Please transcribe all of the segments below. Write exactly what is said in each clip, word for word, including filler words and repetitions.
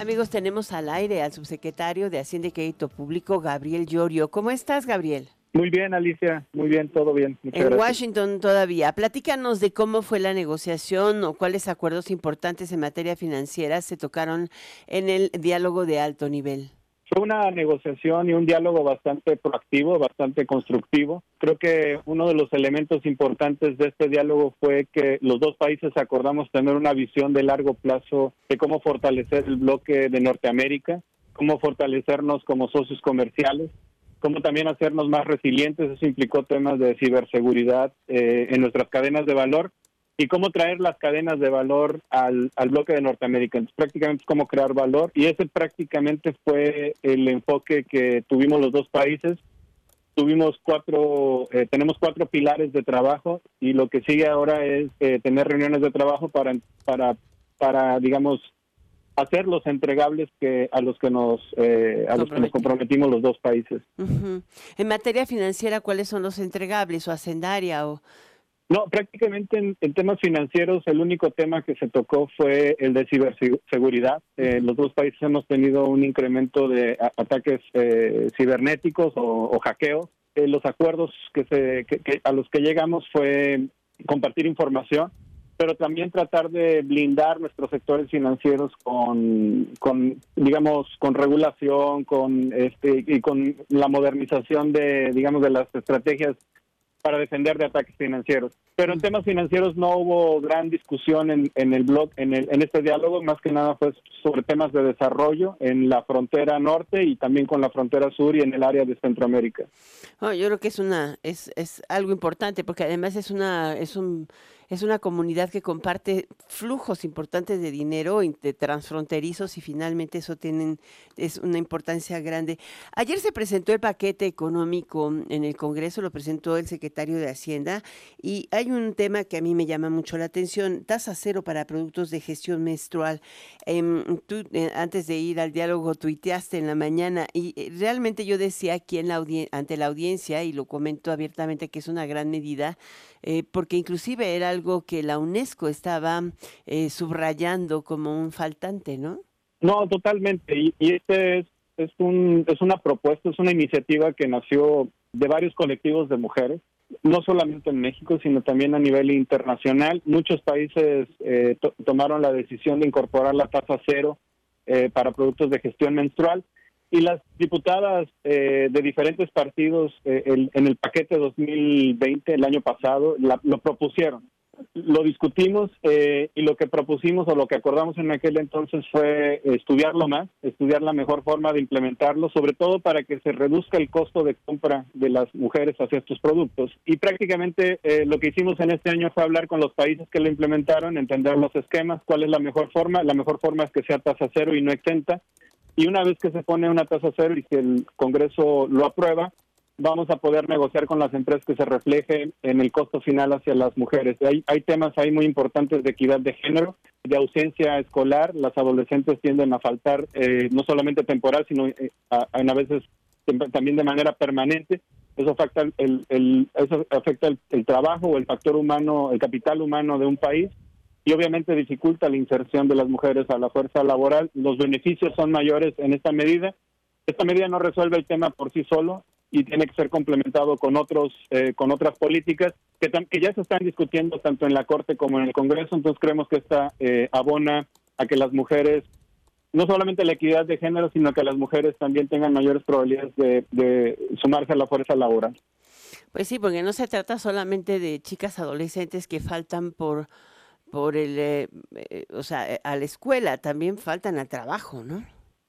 Amigos, tenemos al aire al subsecretario de Hacienda y Crédito Público, Gabriel Llorio. ¿Cómo estás, Gabriel? Muy bien, Alicia, muy bien, todo bien, muchas En gracias. Washington todavía. Platícanos de cómo fue la negociación o cuáles acuerdos importantes en materia financiera se tocaron en el diálogo de alto nivel. Fue una negociación y un diálogo bastante proactivo, bastante constructivo. Creo que uno de los elementos importantes de este diálogo fue que los dos países acordamos tener una visión de largo plazo de cómo fortalecer el bloque de Norteamérica, cómo fortalecernos como socios comerciales, cómo también hacernos más resilientes. Eso implicó temas de ciberseguridad eh, en nuestras cadenas de valor y cómo traer las cadenas de valor al, al bloque de Norteamérica. Entonces, prácticamente es cómo crear valor, y ese prácticamente fue el enfoque que tuvimos los dos países. Tuvimos cuatro, eh, tenemos cuatro pilares de trabajo, y lo que sigue ahora es eh, tener reuniones de trabajo para, para, para, digamos, hacer los entregables que a los que nos eh, a los que nos comprometimos los dos países. Uh-huh. En materia financiera, ¿cuáles son los entregables o hacendaria o...? No, prácticamente en, en temas financieros el único tema que se tocó fue el de ciberseguridad. Eh, los dos países hemos tenido un incremento de a, ataques eh, cibernéticos o, o hackeos. Eh, los acuerdos que se que, que a los que llegamos fue compartir información, pero también tratar de blindar nuestros sectores financieros con, con digamos, con regulación, con este y con la modernización de, digamos, de las estrategias para defender de ataques financieros. Pero en temas financieros no hubo gran discusión en, en el blog, en, el, en este diálogo. Más que nada fue sobre temas de desarrollo en la frontera norte y también con la frontera sur y en el área de Centroamérica. Oh, yo creo que es una es es algo importante, porque además es una es un es una comunidad que comparte flujos importantes de dinero de transfronterizos, y finalmente eso tienen es una importancia grande. Ayer se presentó el paquete económico en el Congreso, lo presentó el secretario de Hacienda, y hay un tema que a mí me llama mucho la atención: tasa cero para productos de gestión menstrual. Eh, tú eh, antes de ir al diálogo tuiteaste en la mañana, y eh, realmente yo decía aquí en la audien- ante la audiencia, y lo comento abiertamente, que es una gran medida, eh, porque inclusive era algo que la UNESCO estaba eh, subrayando como un faltante, ¿no? No, totalmente. Y, y este es es un es una propuesta, es una iniciativa que nació de varios colectivos de mujeres, no solamente en México, sino también a nivel internacional. Muchos países eh, to- tomaron la decisión de incorporar la tasa cero eh, para productos de gestión menstrual, y las diputadas eh, de diferentes partidos eh, el, en el paquete dos mil veinte, el año pasado, la, lo propusieron. Lo discutimos eh, y lo que propusimos o lo que acordamos en aquel entonces fue estudiarlo más, estudiar la mejor forma de implementarlo, sobre todo para que se reduzca el costo de compra de las mujeres hacia estos productos. Y prácticamente eh, lo que hicimos en este año fue hablar con los países que lo implementaron, entender los esquemas, cuál es la mejor forma. La mejor forma es que sea tasa cero y no exenta. Y una vez que se pone una tasa cero y que el Congreso lo aprueba, vamos a poder negociar con las empresas que se refleje en el costo final hacia las mujeres. Hay, hay temas ahí muy importantes de equidad de género, de ausencia escolar. Las adolescentes tienden a faltar eh, no solamente temporal, sino eh, a, a veces también de manera permanente. Eso afecta el, el eso afecta el, el trabajo o el factor humano, el capital humano de un país, y obviamente dificulta la inserción de las mujeres a la fuerza laboral. Los beneficios son mayores en esta medida. Esta medida no resuelve el tema por sí solo y tiene que ser complementado con otros eh, con otras políticas que, que ya se están discutiendo tanto en la Corte como en el Congreso. Entonces creemos que esta eh, abona a que las mujeres, no solamente la equidad de género, sino que las mujeres también tengan mayores probabilidades de, de sumarse a la fuerza laboral. Pues sí, porque no se trata solamente de chicas adolescentes que faltan por por el, eh, eh, o sea, eh, a la escuela, también faltan al trabajo, ¿no?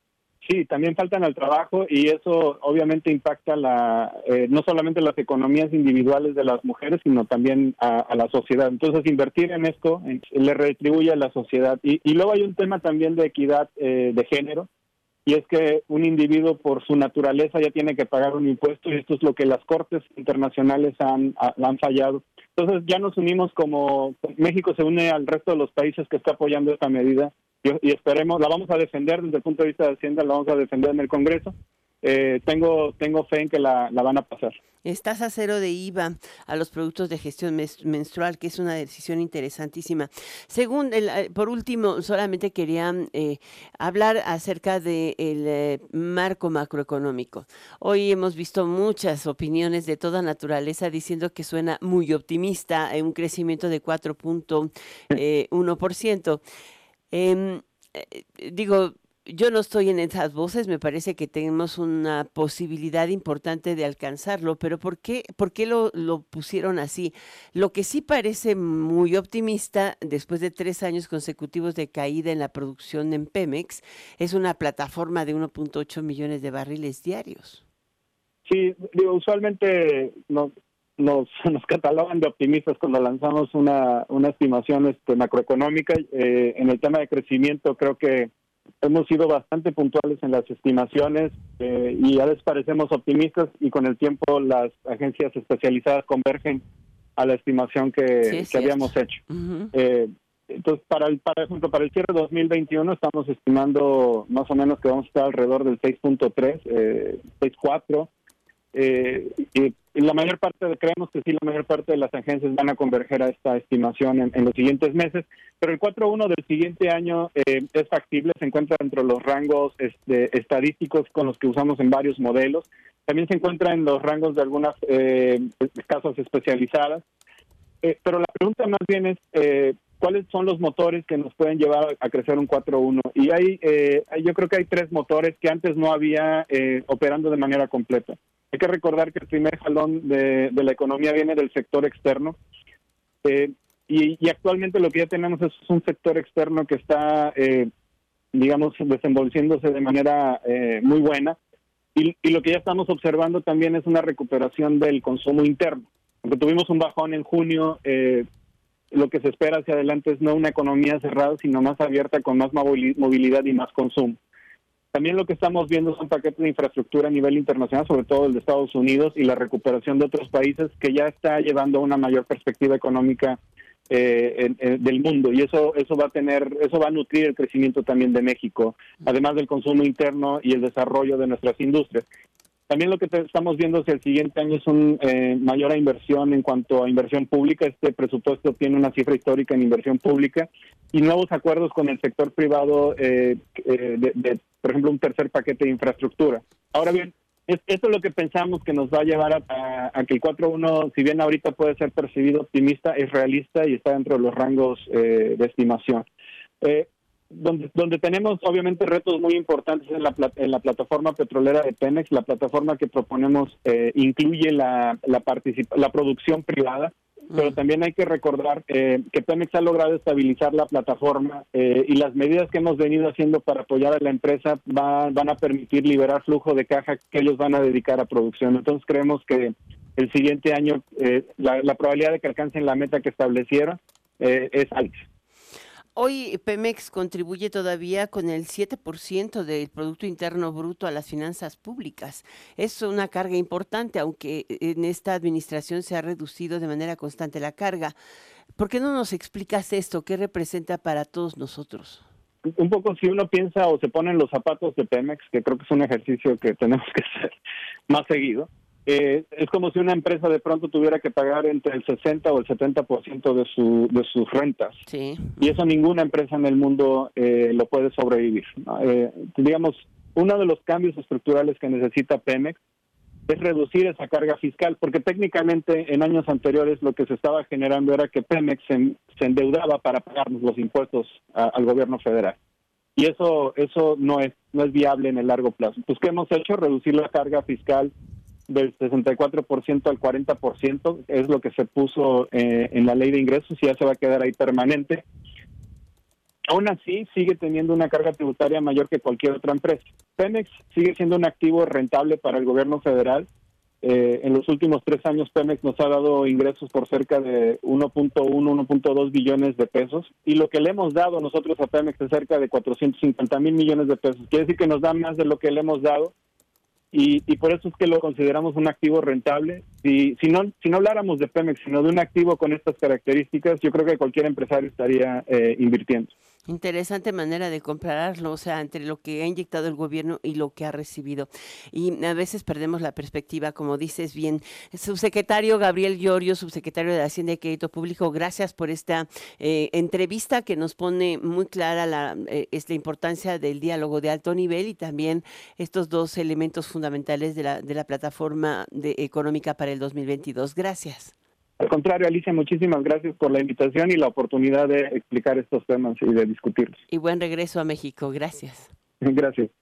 Sí, también faltan al trabajo, y eso obviamente impacta la eh, no solamente las economías individuales de las mujeres, sino también a, a la sociedad. Entonces, invertir en esto en, le retribuye a la sociedad. Y, y luego hay un tema también de equidad eh, de género, y es que un individuo por su naturaleza ya tiene que pagar un impuesto, y esto es lo que las cortes internacionales han, han fallado. Entonces ya nos unimos, como México se une al resto de los países que está apoyando esta medida, y, y esperemos, la vamos a defender desde el punto de vista de Hacienda, la vamos a defender en el Congreso, eh, tengo tengo fe en que la, la van a pasar. Estás a cero de I V A a los productos de gestión mes- menstrual, que es una decisión interesantísima. Según, el, eh, por último, solamente quería eh, hablar acerca del eh, marco macroeconómico. Hoy hemos visto muchas opiniones de toda naturaleza diciendo que suena muy optimista, eh, un crecimiento de cuatro punto uno por ciento. Em, eh, digo, yo no estoy en esas voces, me parece que tenemos una posibilidad importante de alcanzarlo, pero ¿por qué, por qué lo, lo pusieron así? Lo que sí parece muy optimista, después de tres años consecutivos de caída en la producción en Pemex, es una plataforma de uno punto ocho millones de barriles diarios. Sí, digo, usualmente nos, nos, nos catalogan de optimistas cuando lanzamos una, una estimación este, macroeconómica. Eh, en el tema de crecimiento creo que hemos sido bastante puntuales en las estimaciones eh, y a veces parecemos optimistas y con el tiempo las agencias especializadas convergen a la estimación que, Sí, que habíamos hecho. Uh-huh. Eh, entonces, para el, para ejemplo, para el cierre dos mil veintiuno estamos estimando más o menos que vamos a estar alrededor del seis punto tres, eh, seis punto cuatro. Eh, y, y la mayor parte, de, creemos que sí, la mayor parte de las agencias van a converger a esta estimación en, en los siguientes meses, pero el cuatro punto uno del siguiente año eh, es factible, se encuentra dentro de los rangos este, estadísticos con los que usamos en varios modelos, también se encuentra en los rangos de algunas eh, casas especializadas, eh, pero la pregunta más bien es eh, ¿cuáles son los motores que nos pueden llevar a crecer un cuatro punto uno? Y hay, eh, yo creo que hay tres motores que antes no había eh, operando de manera completa. Hay que recordar que el primer jalón de, de la economía viene del sector externo eh, y, y actualmente lo que ya tenemos es un sector externo que está, eh, digamos, desenvolviéndose de manera eh, muy buena y, y lo que ya estamos observando también es una recuperación del consumo interno. Porque tuvimos un bajón en junio, eh, lo que se espera hacia adelante es no una economía cerrada, sino más abierta con más movilidad y más consumo. También lo que estamos viendo son paquetes de infraestructura a nivel internacional, sobre todo el de Estados Unidos y la recuperación de otros países que ya está llevando a una mayor perspectiva económica eh, en, en, del mundo y eso eso va a tener eso va a nutrir el crecimiento también de México, además del consumo interno y el desarrollo de nuestras industrias. También lo que te, estamos viendo es el siguiente año es una eh, mayor inversión en cuanto a inversión pública. Este presupuesto tiene una cifra histórica en inversión pública y nuevos acuerdos con el sector privado, eh, eh, de, de, por ejemplo, un tercer paquete de infraestructura. Ahora bien, es, esto es lo que pensamos que nos va a llevar a, a, a que el cuatro punto uno, si bien ahorita puede ser percibido optimista, es realista y está dentro de los rangos eh, de estimación. Eh, Donde, donde tenemos obviamente retos muy importantes en la, en la plataforma petrolera de Pemex. La plataforma que proponemos eh, incluye la, la, participa la producción privada, pero también hay que recordar eh, que Pemex ha logrado estabilizar la plataforma eh, y las medidas que hemos venido haciendo para apoyar a la empresa va, van a permitir liberar flujo de caja que ellos van a dedicar a producción. Entonces creemos que el siguiente año eh, la, la probabilidad de que alcancen la meta que establecieron eh, es alta. Hoy Pemex contribuye todavía con el siete por ciento del Producto Interno Bruto a las finanzas públicas. Es una carga importante, aunque en esta administración se ha reducido de manera constante la carga. ¿Por qué no nos explicas esto? ¿Qué representa para todos nosotros? Un poco si uno piensa o se pone en los zapatos de Pemex, que creo que es un ejercicio que tenemos que hacer más seguido, Eh, es como si una empresa de pronto tuviera que pagar entre el sesenta o el setenta por ciento de, su, de sus rentas. Sí. Y eso ninguna empresa en el mundo eh, lo puede sobrevivir, ¿no? Eh, digamos, uno de los cambios estructurales que necesita Pemex es reducir esa carga fiscal, porque técnicamente en años anteriores lo que se estaba generando era que Pemex se, se endeudaba para pagarnos los impuestos a, al gobierno federal. Y eso eso no es no es viable en el largo plazo. Pues, ¿qué hemos hecho? Reducir la carga fiscal del sesenta y cuatro por ciento al cuarenta por ciento, es lo que se puso eh, en la ley de ingresos y ya se va a quedar ahí permanente. Aún así, sigue teniendo una carga tributaria mayor que cualquier otra empresa. Pemex sigue siendo un activo rentable para el gobierno federal. Eh, en los últimos tres años, Pemex nos ha dado ingresos por cerca de uno punto uno, uno punto dos billones de pesos. Y lo que le hemos dado nosotros a Pemex es cerca de cuatrocientos cincuenta mil millones de pesos. Quiere decir que nos da más de lo que le hemos dado. Y, y por eso es que lo consideramos un activo rentable. Si, si, no, si no habláramos de Pemex, sino de un activo con estas características, yo creo que cualquier empresario estaría eh, invirtiendo. Interesante manera de compararlo, o sea, entre lo que ha inyectado el gobierno y lo que ha recibido. Y a veces perdemos la perspectiva, como dices bien. Subsecretario Gabriel Llorio, subsecretario de Hacienda y Crédito Público, gracias por esta eh, entrevista que nos pone muy clara la, eh, es la importancia del diálogo de alto nivel y también estos dos elementos fundamentales de la, de la plataforma de, económica para el dos mil veintidós. Gracias. Al contrario, Alicia, muchísimas gracias por la invitación y la oportunidad de explicar estos temas y de discutirlos. Y buen regreso a México. Gracias. Gracias.